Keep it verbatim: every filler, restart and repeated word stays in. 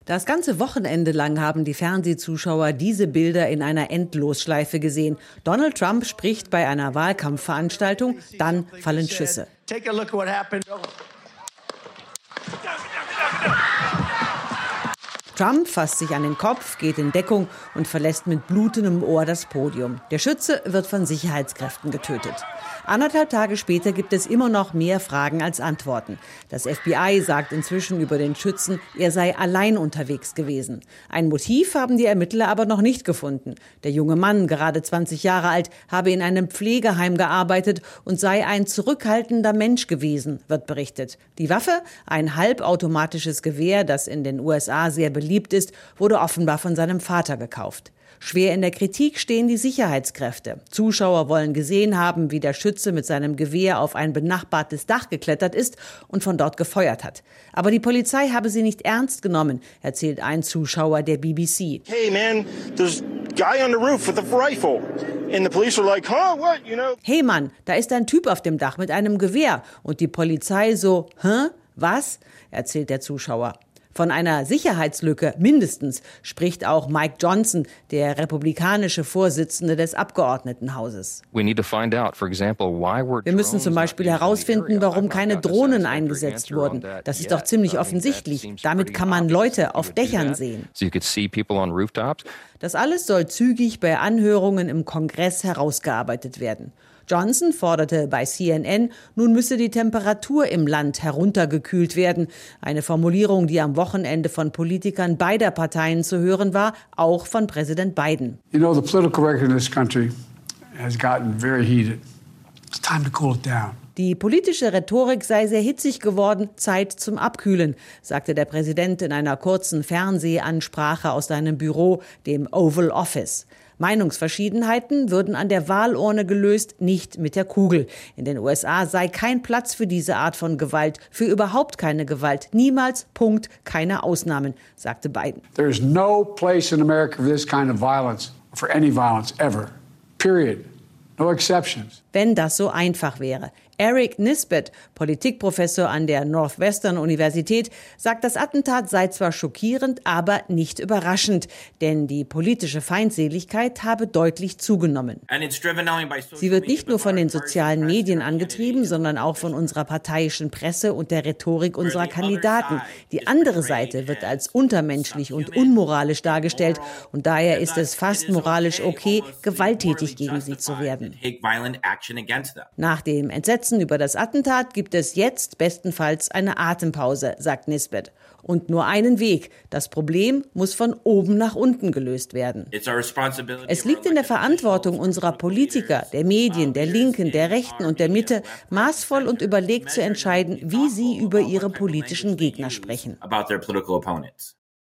Das ganze Wochenende lang haben die Fernsehzuschauer diese Bilder in einer Endlosschleife gesehen. Donald Trump spricht bei einer Wahlkampfveranstaltung, dann fallen Schüsse. Trump fasst sich an den Kopf, geht in Deckung und verlässt mit blutendem Ohr das Podium. Der Schütze wird von Sicherheitskräften getötet. Anderthalb Tage später gibt es immer noch mehr Fragen als Antworten. Das F B I sagt inzwischen über den Schützen, er sei allein unterwegs gewesen. Ein Motiv haben die Ermittler aber noch nicht gefunden. Der junge Mann, gerade zwanzig Jahre alt, habe in einem Pflegeheim gearbeitet und sei ein zurückhaltender Mensch gewesen, wird berichtet. Die Waffe, ein halbautomatisches Gewehr, das in den U S A sehr beliebt ist, wurde offenbar von seinem Vater gekauft. Schwer in der Kritik stehen die Sicherheitskräfte. Zuschauer wollen gesehen haben, wie der Schütze mit seinem Gewehr auf ein benachbartes Dach geklettert ist und von dort gefeuert hat. Aber die Polizei habe sie nicht ernst genommen, erzählt ein Zuschauer der B B C. Hey man, there's a guy on the roof with a rifle. And the police are like, huh, what, you know? Hey Mann, da ist ein Typ auf dem Dach mit einem Gewehr. Und die Polizei so, hä, was? Erzählt der Zuschauer. Von einer Sicherheitslücke mindestens spricht auch Mike Johnson, der republikanische Vorsitzende des Abgeordnetenhauses. Wir müssen zum Beispiel herausfinden, warum keine Drohnen eingesetzt wurden. Das ist doch ziemlich offensichtlich. Damit kann man Leute auf Dächern sehen. Das alles soll zügig bei Anhörungen im Kongress herausgearbeitet werden. Johnson forderte bei C N N, nun müsse die Temperatur im Land heruntergekühlt werden. Eine Formulierung, die am Wochenende von Politikern beider Parteien zu hören war, auch von Präsident Biden. You know, the political record in this country has gotten very heated. It's time to cool it down. Die politische Rhetorik sei sehr hitzig geworden, Zeit zum Abkühlen, sagte der Präsident in einer kurzen Fernsehansprache aus seinem Büro, dem Oval Office. Meinungsverschiedenheiten würden an der Wahlurne gelöst, nicht mit der Kugel. In den U S A sei kein Platz für diese Art von Gewalt, für überhaupt keine Gewalt. Niemals, Punkt, keine Ausnahmen, sagte Biden. There is no place in America for this kind of violence, for any violence ever. Period. No exceptions. Wenn das so einfach wäre. Eric Nisbet, Politikprofessor an der Northwestern Universität, sagt, das Attentat sei zwar schockierend, aber nicht überraschend, denn die politische Feindseligkeit habe deutlich zugenommen. Sie wird nicht nur von den sozialen Medien angetrieben, sondern auch von unserer parteiischen Presse und der Rhetorik unserer Kandidaten. Die andere Seite wird als untermenschlich und unmoralisch dargestellt und daher ist es fast moralisch okay, gewalttätig gegen sie zu werden. Nach dem Entsetzen über das Attentat gibt es jetzt bestenfalls eine Atempause, sagt Nisbet. Und nur einen Weg. Das Problem muss von oben nach unten gelöst werden. Es liegt in der Verantwortung unserer Politiker, der Medien, der Linken, der Rechten und der Mitte, maßvoll und überlegt zu entscheiden, wie sie über ihre politischen Gegner sprechen.